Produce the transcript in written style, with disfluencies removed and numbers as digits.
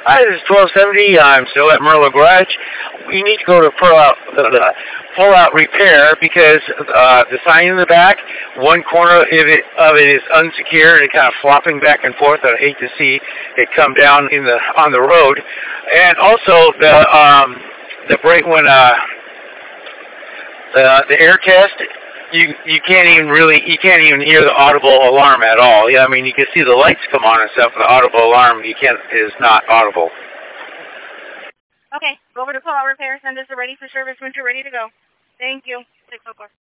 Hi, this is 1270. I'm still at Merlo Garage. We need to go to pull out repair because the sign in the back, one corner of it is unsecured and kind of flopping back and forth. I hate to see it come down on the road, and also the brake when the air test. You can't even hear the audible alarm at all. Yeah, I mean you can see the lights come on and stuff. The audible alarm is not audible. Okay, go over to pull out repair. Send us a ready for service when you're ready to go. Thank you. 604.